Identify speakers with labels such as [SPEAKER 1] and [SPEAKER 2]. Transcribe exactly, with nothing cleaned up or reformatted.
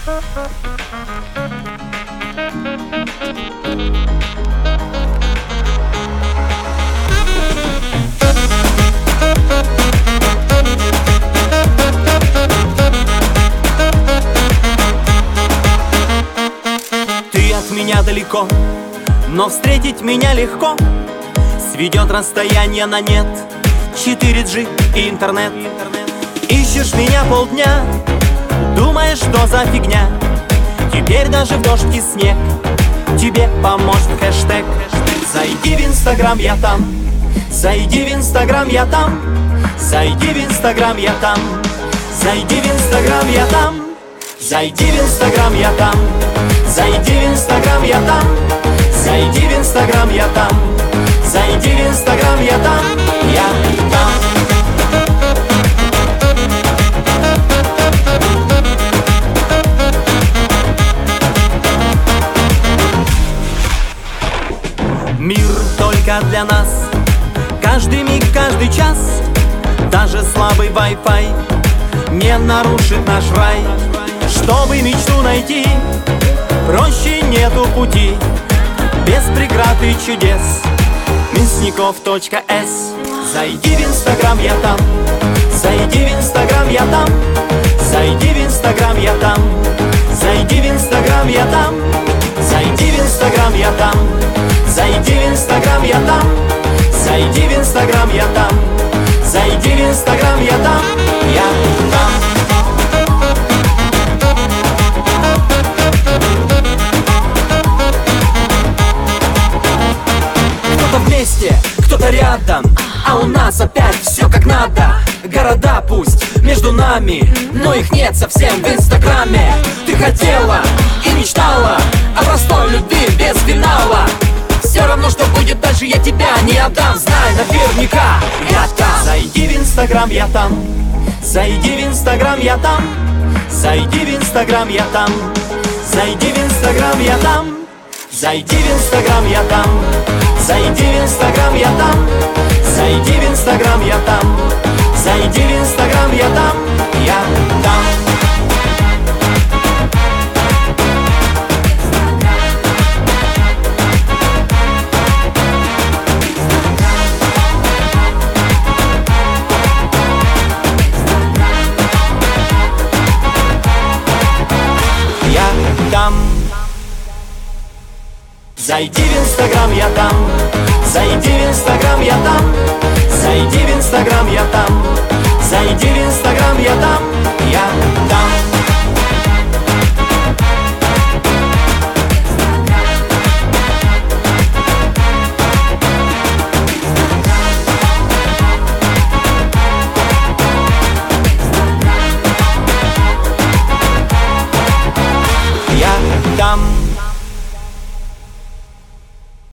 [SPEAKER 1] Ты от меня далеко, но встретить меня легко. Сведет расстояние на нет четыре джи и интернет. Ищешь меня полдня, думаешь, что за фигня. Теперь даже в дождь и снег тебе поможет хэштег. Зайди в Инстаграм, я там. Зайди в Инстаграм, я там. Зайди в Инстаграм, я там. Зайди в Инстаграм, я там. Зайди в Инстаграм, я там. Зайди в Инстаграм, я там. Зайди в Инстаграм, я там. Зайди в Инстаграм, я там. Я там. Мир только для нас. Каждый миг, каждый час. Даже слабый Wi-Fi не нарушит наш рай. Чтобы мечту найти, проще нету пути. Без преград и чудес. Мясников точка эс. Зайди в Инстаграм, я там. Зайди в Инстаграм, я там. Зайди в Инстаграм, я там. Зайди в Инстаграм, я там. Зайди в Инстаграм, я там. Зайди в Инстаграм, я там. Зайди в Инстаграм, я там. Зайди в Инстаграм, я там. Я там. Кто-то вместе, кто-то рядом, а у нас опять все как надо. Города пусть между нами, но их нет совсем в Инстаграме. Ты хотела и мечтала о простой любви без финала. Все равно, что будет дальше, я тебя не отдам. Знай наверняка, я там. Зайди в Инстаграм, я там. Зайди в Инстаграм, я там. Зайди в Инстаграм, я там. Зайди в Инстаграм, я там. Зайди в Инстаграм, я там. Зайди в Инстаграм, я там. Зайди в Инстаграм, я там. Зайди в Инстаграм, я там. Я там. Там. Зайди в Инстаграм, я там. Зайди в Инстаграм, я там. Зайди в Инстаграм, я там. Зайди в Инстаграм, я там. Я там.